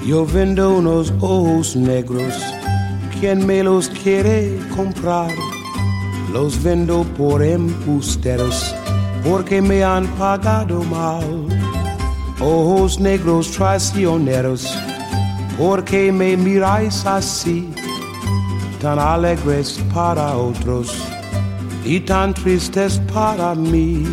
Yo vendo unos ojos negros, ¿quién me los quiere comprar? Los vendo por embusteros, porque me han pagado mal. Ojos negros traicioneros, porque me miráis así, tan alegres para otros y tan tristes para mí.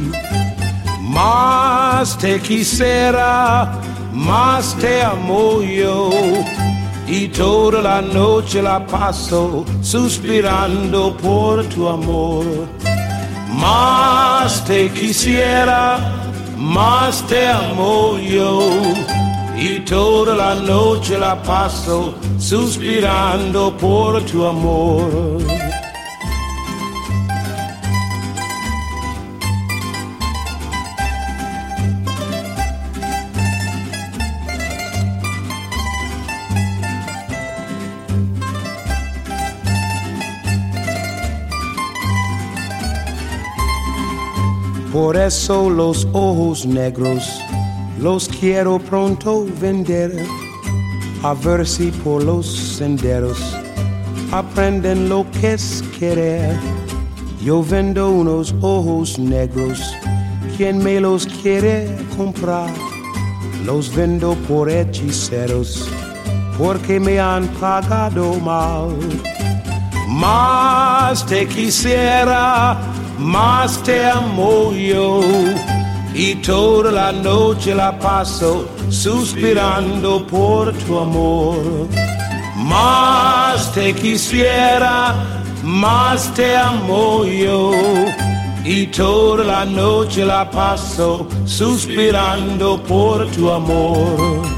Más te quisiera, más te amo yo, y toda la noche la paso suspirando por tu amor. Más te quisiera, más te amo yo, y toda la noche la paso suspirando por tu amor. Por eso los ojos negros los quiero pronto vender, a ver si por los senderos aprenden lo que es querer. Yo vendo unos ojos negros, ¿quién me los quiere comprar? Los vendo por hechiceros, porque me han pagado mal. Más te quisiera, más te amo yo, y toda la noche la paso suspirando por tu amor. Más te quisiera, más te amo yo, y toda la noche la paso suspirando por tu amor.